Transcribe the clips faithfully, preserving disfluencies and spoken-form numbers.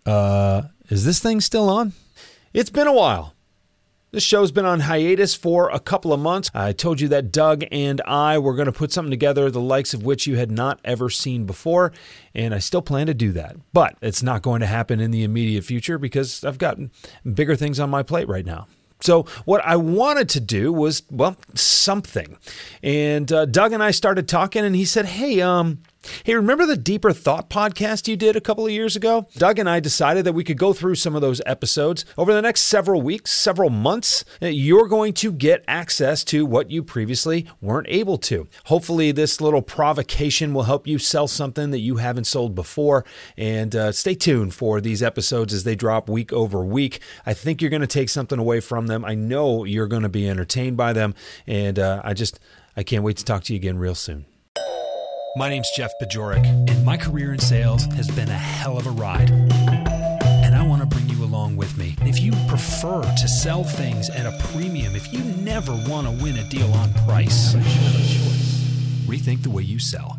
Uh, is this thing still on? It's been a while. This show's been on hiatus for a couple of months. I told you that Doug and I were going to put something together, the likes of which you had not ever seen before, and I still plan to do that. But it's not going to happen in the immediate future because I've got bigger things on my plate right now. So what I wanted to do was, well, something. And uh, Doug and I started talking, and he said, hey, um... Hey, remember the Deeper Thought podcast you did a couple of years ago? Doug and I decided that we could go through some of those episodes. Over the next several weeks, several months, you're going to get access to what you previously weren't able to. Hopefully, this little provocation will help you sell something that you haven't sold before. And uh, stay tuned for these episodes as they drop week over week. I think you're going to take something away from them. I know you're going to be entertained by them. And uh, I just, I can't wait to talk to you again real soon. My name's Jeff Bajorek, and my career in sales has been a hell of a ride. And I want to bring you along with me. If you prefer to sell things at a premium, if you never want to win a deal on price, rethink the way you sell.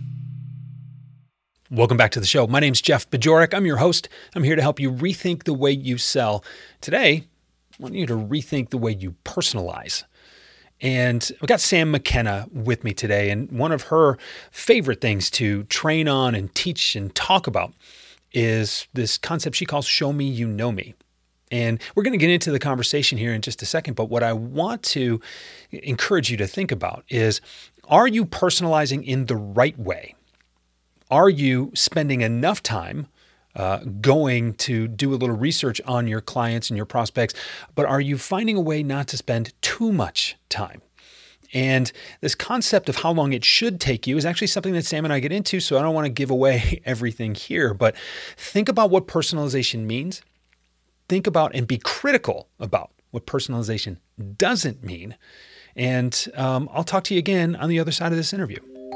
Welcome back to the show. My name's Jeff Bajorek. I'm your host. I'm here to help you rethink the way you sell. Today, I want you to rethink the way you personalize. And I've got Sam McKenna with me today, and one of her favorite things to train on and teach and talk about is this concept she calls Show Me You Know Me. And we're going to get into the conversation here in just a second, but what I want to encourage you to think about is, are you personalizing in the right way? Are you spending enough time Uh, going to do a little research on your clients and your prospects, but are you finding a way not to spend too much time? And this concept of how long it should take you is actually something that Sam and I get into, so I don't want to give away everything here, but think about what personalization means. Think about and be critical about what personalization doesn't mean. And um, I'll talk to you again on the other side of this interview.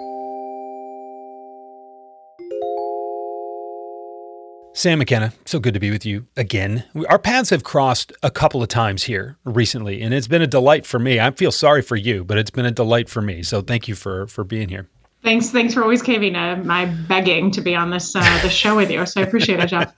Sam McKenna, so good to be with you again. Our paths have crossed a couple of times here recently, and it's been a delight for me. I feel sorry for you, but it's been a delight for me. So thank you for for being here. Thanks, thanks for always caving uh, my begging to be on this uh, this show with you. So I appreciate it, Jeff.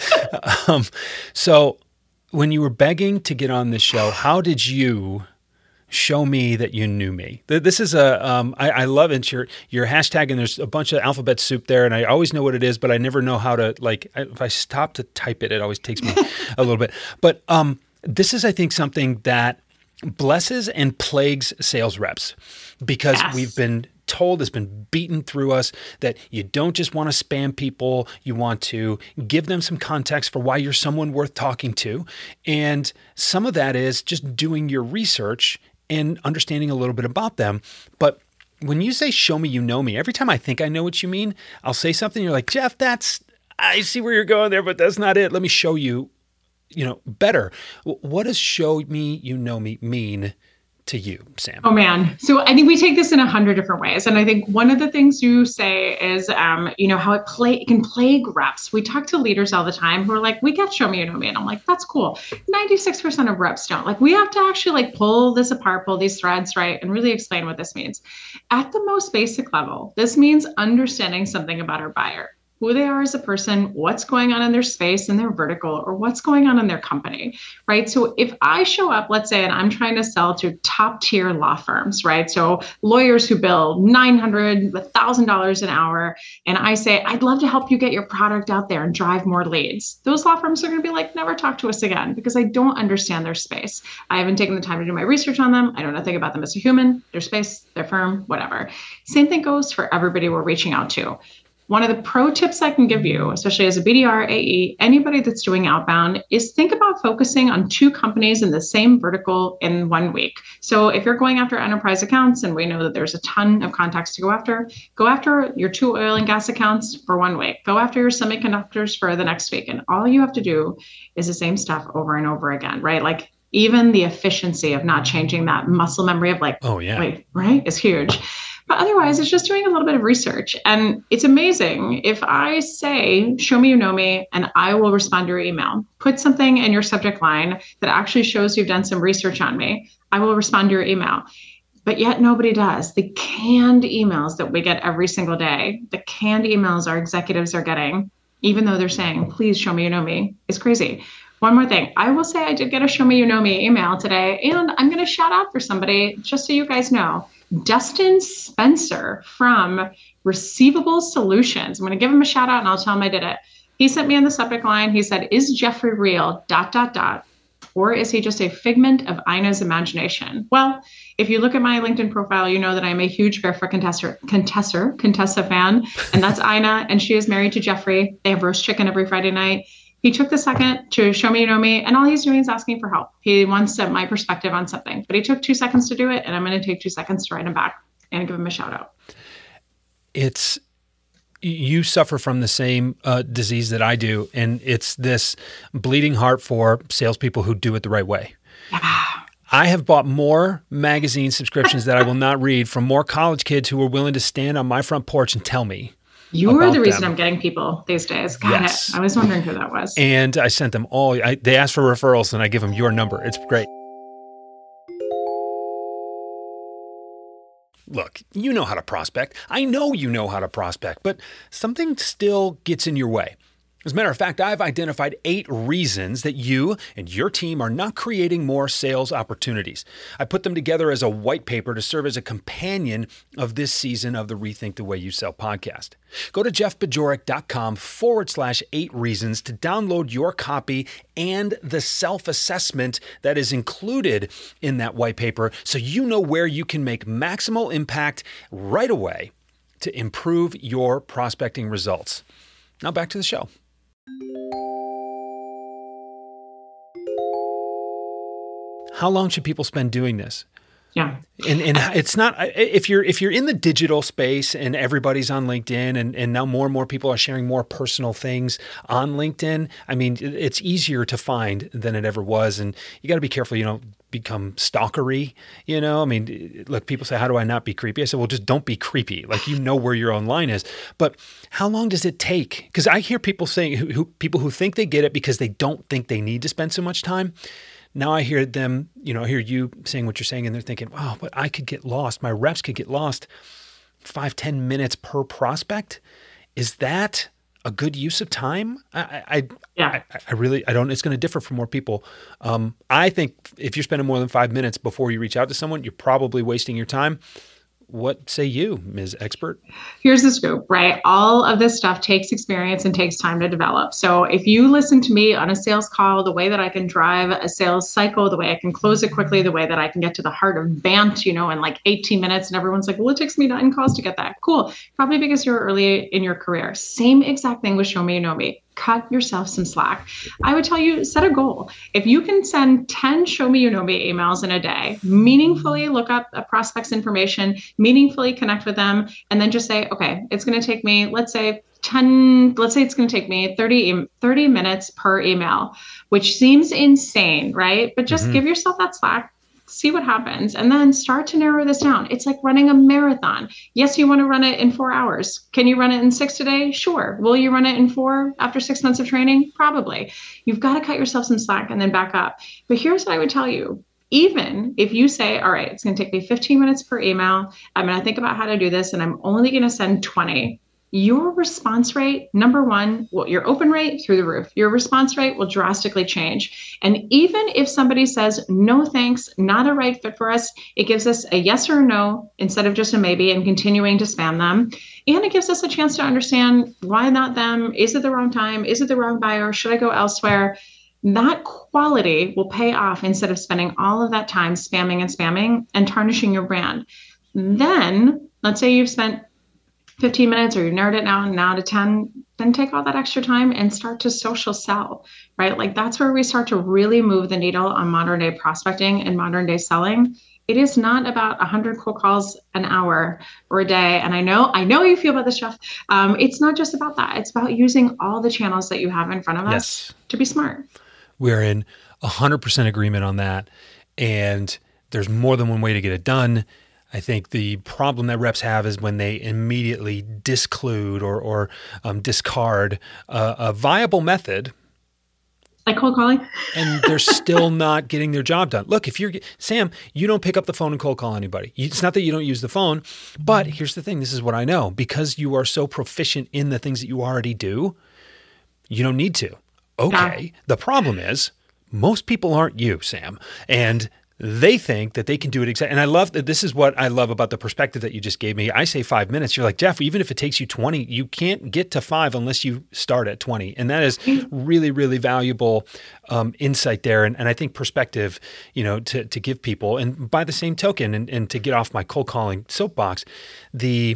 um, so when you were begging to get on this show, how did you show me that you knew me? This is a, um, I, I love it. Your, your hashtag, and there's a bunch of alphabet soup there, and I always know what it is, but I never know how to, like, if I stop to type it, it always takes me a little bit. But um, this is, I think, something that blesses and plagues sales reps, because yes. we've been told, it's been beaten through us, that you don't just want to spam people, you want to give them some context for why you're someone worth talking to. And some of that is just doing your research and understanding a little bit about them. But when you say, show me you know me, every time I think I know what you mean, I'll say something, you're like, Jeff, that's, I see where you're going there, but that's not it. Let me show you, you know, better. What does show me you know me mean to you, Sam? Oh man. So I think we take this in a hundred different ways. And I think one of the things you say is, um, you know, how it play, it can plague reps. We talk to leaders all the time who are like, we get show me, you know me. And I'm like, that's cool. ninety-six percent of reps don't. Like, we have to actually like pull this apart, pull these threads, right? And really explain what this means. At the most basic level, this means understanding something about our buyer, who they are as a person, what's going on in their space and their vertical, or what's going on in their company, right? So if I show up, let's say, and I'm trying to sell to top tier law firms, right? So lawyers who bill nine hundred dollars, one thousand dollars an hour, and I say, I'd love to help you get your product out there and drive more leads. Those law firms are going to be like, never talk to us again, because I don't understand their space. I haven't taken the time to do my research on them. I know nothing about them as a human, their space, their firm, whatever. Same thing goes for everybody we're reaching out to. One of the pro tips I can give you, especially as a B D R, A E, anybody that's doing outbound, is think about focusing on two companies in the same vertical in one week. So if you're going after enterprise accounts, and we know that there's a ton of contacts to go after, go after your two oil and gas accounts for one week. Go after your semiconductors for the next week. And all you have to do is the same stuff over and over again, right? Like, even the efficiency of not changing that muscle memory of like, oh yeah, wait, right, is huge. But otherwise, it's just doing a little bit of research. And it's amazing. If I say, show me you know me, and I will respond to your email, put something in your subject line that actually shows you've done some research on me, I will respond to your email. But yet nobody does. The canned emails that we get every single day, the canned emails our executives are getting, even though they're saying, please show me you know me, is crazy. One more thing. I will say I did get a show me you know me email today, and I'm going to shout out for somebody just so you guys know. Dustin Spencer from Receivable Solutions. I'm going to give him a shout out and I'll tell him I did it. He sent me in the subject line. He said, is Jeffrey real, dot, dot, dot, or is he just a figment of Ina's imagination? Well, if you look at my LinkedIn profile, you know that I'm a huge Barefoot Contessa, Contessa, Contessa fan, and that's Ina, and she is married to Jeffrey. They have roast chicken every Friday night. He took the second to show me you know me, and all he's doing is asking for help. He wants to, my perspective on something, but he took two seconds to do it, and I'm going to take two seconds to write him back and give him a shout out. It's, you suffer from the same uh, disease that I do, and it's this bleeding heart for salespeople who do it the right way. I have bought more magazine subscriptions that I will not read from more college kids who are willing to stand on my front porch and tell me. You're the reason them. I'm getting people these days. Got yes. it. I was wondering who that was. And I sent them all. I, they asked for referrals, and I give them your number. It's great. Look, you know how to prospect. I know you know how to prospect, but something still gets in your way. As a matter of fact, I've identified eight reasons that you and your team are not creating more sales opportunities. I put them together as a white paper to serve as a companion of this season of the Rethink the Way You Sell podcast. Go to jeffbajorek.com forward slash eight reasons to download your copy and the self-assessment that is included in that white paper so you know where you can make maximal impact right away to improve your prospecting results. Now back to the show. How long should people spend doing this? Yeah. And and it's not, if you're if you're in the digital space and everybody's on LinkedIn and, and now more and more people are sharing more personal things on LinkedIn, I mean, it's easier to find than it ever was. And you got to be careful you don't become stalkery, you know? I mean, look, people say, how do I not be creepy? I said, well, just don't be creepy. Like, you know where your own line is. But how long does it take? Because I hear people saying, who, who people who think they get it because they don't think they need to spend so much time. Now I hear them, you know, I hear you saying what you're saying, and they're thinking, wow, but I could get lost. My reps could get lost five, ten minutes per prospect. Is that a good use of time? I, I, yeah. I, I really, I don't, it's going to differ for more people. Um, I think if you're spending more than five minutes before you reach out to someone, you're probably wasting your time. What say you, Miz Expert? Here's the scoop, right? All of this stuff takes experience and takes time to develop. So if you listen to me on a sales call, the way that I can drive a sales cycle, the way I can close it quickly, the way that I can get to the heart of B A N T, you know, in like eighteen minutes, and everyone's like, well, it takes me nine calls to get that. Cool. Probably because you're early in your career. Same exact thing with Show Me You Know Me. Cut yourself some slack. I would tell you, set a goal. If you can send ten Show Me You Know Me emails in a day, meaningfully look up a prospect's information, meaningfully connect with them, and then just say, okay, it's going to take me, let's say ten, let's say it's going to take me thirty, thirty minutes per email, which seems insane, right? But just mm-hmm. give yourself that slack. See what happens, and then start to narrow this down. It's like running a marathon. Yes, you want to run it in four hours. Can you run it in six today? Sure. Will you run it in four after six months of training? Probably. You've got to cut yourself some slack and then back up. But here's what I would tell you. Even if you say, all right, it's going to take me fifteen minutes per email. I'm going to think about how to do this, and I'm only going to send twenty. Your response rate, number one, well, your open rate through the roof, your response rate will drastically change. And even if somebody says, no, thanks, not a right fit for us, it gives us a yes or a no instead of just a maybe and continuing to spam them. And it gives us a chance to understand why not them? Is it the wrong time? Is it the wrong buyer? Should I go elsewhere? That quality will pay off instead of spending all of that time spamming and spamming and tarnishing your brand. Then let's say you've spent fifteen minutes or you narrowed it down now to ten, then take all that extra time and start to social sell, right? Like that's where we start to really move the needle on modern day prospecting and modern day selling. It is not about one hundred cold calls an hour or a day. And I know, I know you feel about this, Jeff. Um, it's not just about that. It's about using all the channels that you have in front of us yes. to be smart. We're in one hundred percent agreement on that. And there's more than one way to get it done. I think the problem that reps have is when they immediately disclude or, or um, discard uh, a viable method. Like cold calling? And they're still not getting their job done. Look, if you're, Sam, you don't pick up the phone and cold call anybody. It's not that you don't use the phone, but here's the thing. This is what I know. Because you are so proficient in the things that you already do, You don't need to. Okay. Yeah. The problem is most people aren't you, Sam. And they think that they can do it exactly. And I love that. This is what I love about the perspective that you just gave me. I say five minutes. You're like, Jeff, even if it takes you twenty, you can't get to five unless you start at twenty. And that is really, really valuable um, insight there. And, and I think perspective, you know, to, to give people. And by the same token, and, and to get off my cold calling soapbox, the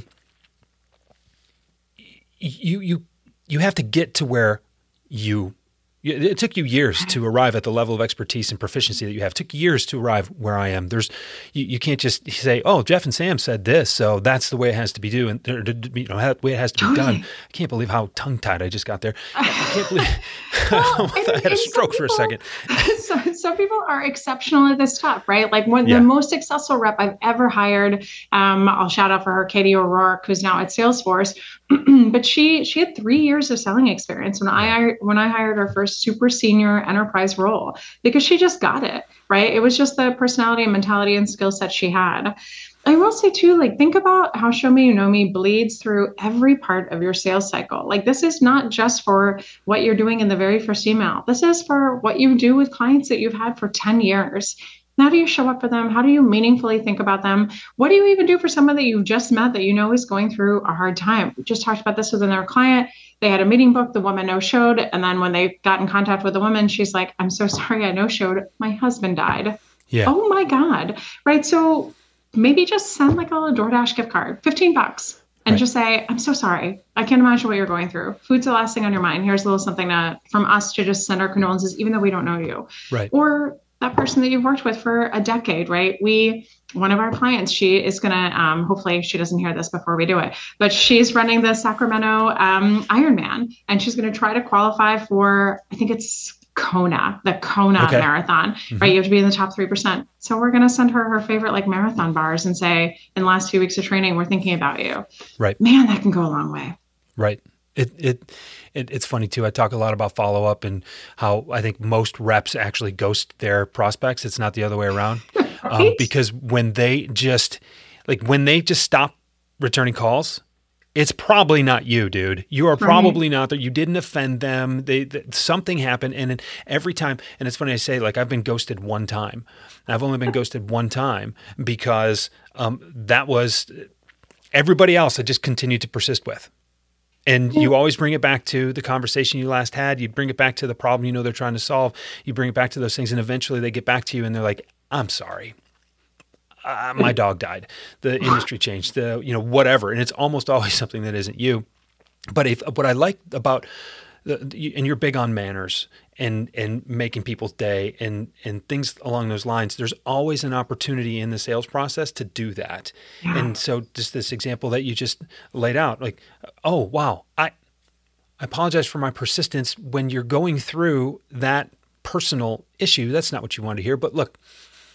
you you you have to get to where you It took you years to arrive at the level of expertise and proficiency that you have. It took years to arrive where I am. There's, you, you can't just say, "Oh, Jeff and Sam said this, so that's the way it has to be do and you know the way it has to be done." I can't believe how tongue-tied I just got there. I can't believe well, I and, had a stroke people, for a second. So, some people are exceptional at this stuff, right? Like one yeah. the most successful rep I've ever hired. Um, I'll shout out for her, Katie O'Rourke, who's now at Salesforce. But she she had three years of selling experience when I when I hired her first super senior enterprise role, because she just got it, right? It was just the personality and mentality and skill set she had. I will say too, like, think about how Show Me You Know Me bleeds through every part of your sales cycle. Like, this is not just for what you're doing in the very first email. This is for what you do with clients that you've had for ten years. How do you show up for them? How do you meaningfully think about them? What do you even do for someone that you've just met that you know is going through a hard time? We just talked about this with another client. They had a meeting booked, the woman no-showed. And then when they got in contact with the woman, she's like, "I'm so sorry I no-showed. My husband died." Yeah. Oh my God. Right. So maybe just send like a little DoorDash gift card, fifteen bucks. And right. just say, "I'm so sorry. I can't imagine what you're going through. Food's the last thing on your mind. Here's a little something to, from us to just send our condolences, even though we don't know you." Right. Or that person that you've worked with for a decade, right? We, one of our clients, she is going to, um, hopefully she doesn't hear this before we do it, but she's running the Sacramento um, Ironman, and she's going to try to qualify for, I think it's Kona, the Kona okay. marathon, mm-hmm. right? You have to be in the top three percent. So we're going to send her her favorite like marathon bars and say, in the last few weeks of training, we're thinking about you. Right. Man, that can go a long way. Right. It, it it it's funny too. I talk a lot about follow up and how I think most reps actually ghost their prospects. It's not the other way around, right? um, because when they just like when they just stop returning calls, it's probably not you, dude. You are probably right. not there. You didn't offend them. They, they something happened, and then every time. And it's funny I say, like, I've been ghosted one time. I've only been ghosted one time because um, that was everybody else I just continued to persist with. And you always bring it back to the conversation you last had. You bring it back to the problem you know they're trying to solve. You bring it back to those things, and eventually they get back to you, and they're like, "I'm sorry. Uh, my dog died. The industry changed. The you know whatever." And it's almost always something that isn't you. But if what I like about the, and you're big on manners and and making people's day and and things along those lines. There's always an opportunity in the sales process to do that. Yeah. And so just this example that you just laid out, like, oh wow, I I apologize for my persistence when you're going through that personal issue. That's not what you want to hear, but look,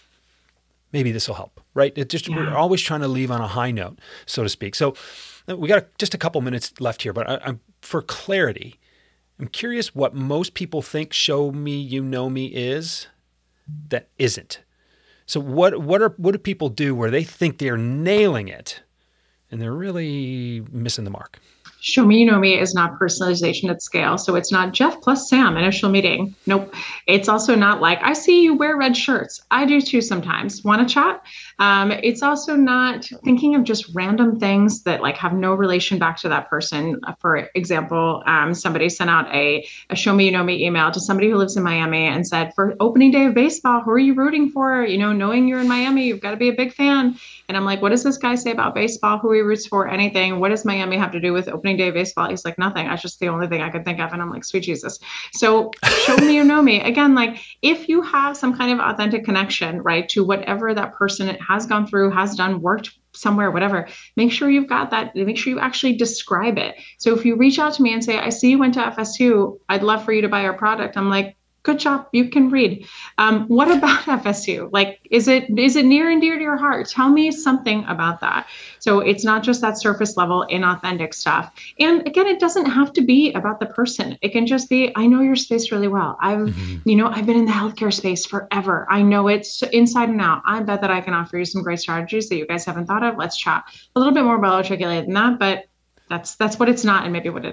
maybe this will help, right? It just yeah. We're always trying to leave on a high note, so to speak. So we got just a couple minutes left here, but I, I'm for clarity. I'm curious what most people think Show Me You Know Me is that isn't. So what what are what do people do where they think they're nailing it and they're really missing the mark? Show Me You Know Me is not personalization at scale. So it's not Jeff plus Sam initial meeting. Nope. It's also not like, I see you wear red shirts. I do too sometimes. Want to chat? Um, it's also not thinking of just random things that like have no relation back to that person. For example, um, somebody sent out a, a Show Me You Know Me email to somebody who lives in Miami and said, for opening day of baseball, who are you rooting for? You know, knowing you're in Miami, you've got to be a big fan. And I'm like, what does this guy say about baseball? Who he roots for? Anything? What does Miami have to do with opening day of baseball? He's like, nothing. That's just the only thing I could think of. And I'm like, sweet Jesus. So Show Me You Know Me. Again, like if you have some kind of authentic connection, right, to whatever that person has gone through, has done, worked somewhere, whatever, make sure you've got that. Make sure you actually describe it. So if you reach out to me and say, I see you went to F S U, I'd love for you to buy our product. I'm like, good job. You can read. Um, what about F S U? Like, is it is it near and dear to your heart? Tell me something about that. So it's not just that surface level inauthentic stuff. And again, it doesn't have to be about the person. It can just be, I know your space really well. I've, mm-hmm. you know, I've been in the healthcare space forever. I know it's inside and out. I bet that I can offer you some great strategies that you guys haven't thought of. Let's chat. A little bit more well articulated than that, but that's that's what it's not and maybe what it is.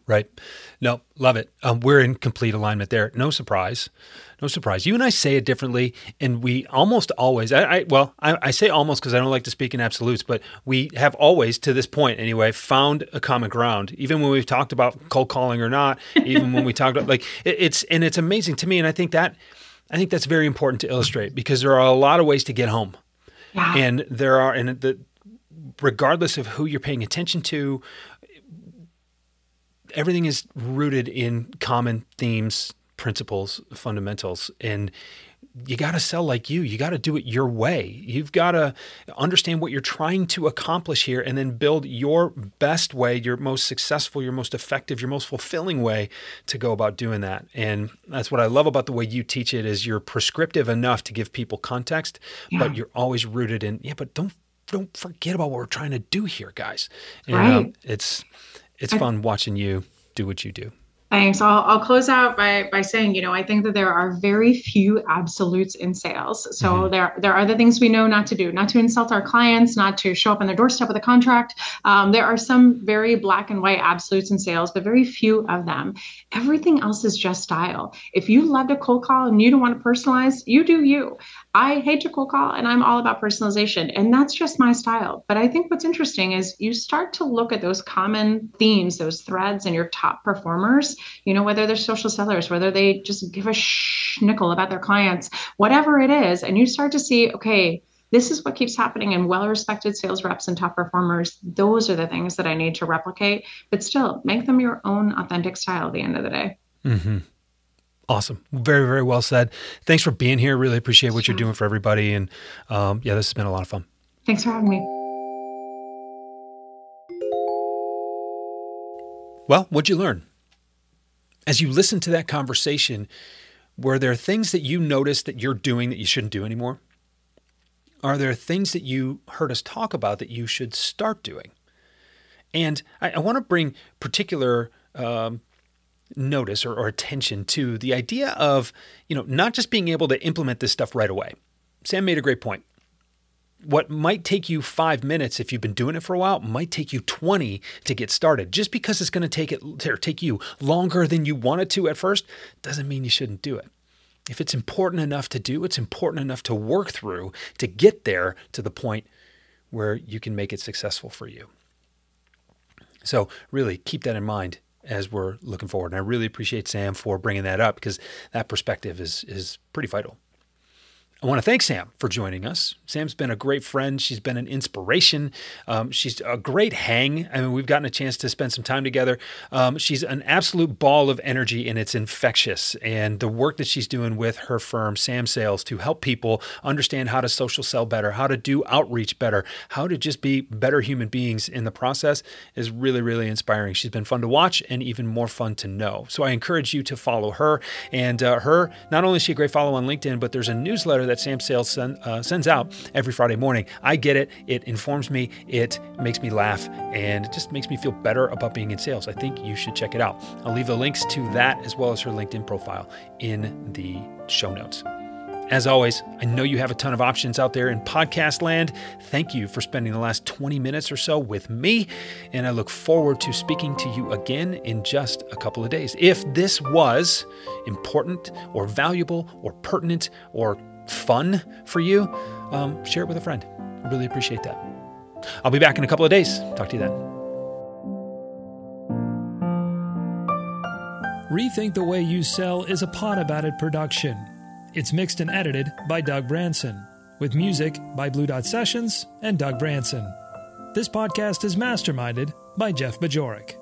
Right. No, love it. Um, we're in complete alignment there. No surprise. No surprise. You and I say it differently, and we almost always, I, I well, I, I say almost because I don't like to speak in absolutes, but we have always, to this point anyway, found a common ground, even when we've talked about cold calling or not, even when we talked about, like, it, it's, and it's amazing to me. And I think that, I think that's very important to illustrate because there are a lot of ways to get home. Yeah. And there are, and the, regardless of who you're paying attention to, everything is rooted in common themes, principles, fundamentals, and you got to sell like you. You got to do it your way. You've got to understand what you're trying to accomplish here and then build your best way, your most successful, your most effective, your most fulfilling way to go about doing that. And that's what I love about the way you teach it is you're prescriptive enough to give people context, yeah. but you're always rooted in, yeah, but don't don't forget about what we're trying to do here, guys. And right. um, it's It's fun watching you do what you do. Thanks. I'll, I'll close out by, by saying, you know, I think that there are very few absolutes in sales. So mm-hmm. there, there are the things we know not to do, not to insult our clients, not to show up on their doorstep with a contract. Um, there are some very black and white absolutes in sales, but very few of them. Everything else is just style. If you love to cold call and you don't want to personalize, you do you. I hate to cold call and I'm all about personalization, and that's just my style. But I think what's interesting is you start to look at those common themes, those threads in your top performers, you know, whether they're social sellers, whether they just give a schnickel about their clients, whatever it is. And you start to see, okay, this is what keeps happening in well-respected sales reps and top performers. Those are the things that I need to replicate, but still make them your own authentic style at the end of the day. Mm-hmm. Awesome. Very, very well said. Thanks for being here. Really appreciate what you're doing for everybody. And um, yeah, this has been a lot of fun. Thanks for having me. Well, what'd you learn? As you listen to that conversation, were there things that you noticed that you're doing that you shouldn't do anymore? Are there things that you heard us talk about that you should start doing? And I, I want to bring particular um, notice or, or attention to the idea of, you know, not just being able to implement this stuff right away. Sam made a great point. What might take you five minutes if you've been doing it for a while might take you twenty to get started. Just because it's going to take it or take you longer than you wanted to at first doesn't mean you shouldn't do it. If it's important enough to do, it's important enough to work through to get there to the point where you can make it successful for you. So really keep that in mind as we're looking forward. And I really appreciate Sam for bringing that up because that perspective is is pretty vital. I want to thank Sam for joining us. Sam's been a great friend. She's been an inspiration. Um, she's a great hang. I mean, we've gotten a chance to spend some time together. Um, she's an absolute ball of energy, and it's infectious. And the work that she's doing with her firm, Sam Sales, to help people understand how to social sell better, how to do outreach better, how to just be better human beings in the process is really, really inspiring. She's been fun to watch and even more fun to know. So I encourage you to follow her. And uh, her, not only is she a great follow on LinkedIn, but there's a newsletter that that Sam Sales send, uh, sends out every Friday morning. I get it. It informs me. It makes me laugh, and it just makes me feel better about being in sales. I think you should check it out. I'll leave the links to that as well as her LinkedIn profile in the show notes. As always, I know you have a ton of options out there in podcast land. Thank you for spending the last twenty minutes or so with me, and I look forward to speaking to you again in just a couple of days. If this was important or valuable or pertinent or fun for you, um, share it with a friend. I really appreciate that. I'll be back in a couple of days. Talk to you then. Rethink the Way You Sell is a Pod About It production. It's mixed and edited by Doug Branson, with music by Blue Dot Sessions and Doug Branson. This podcast is masterminded by Jeff Bajorek.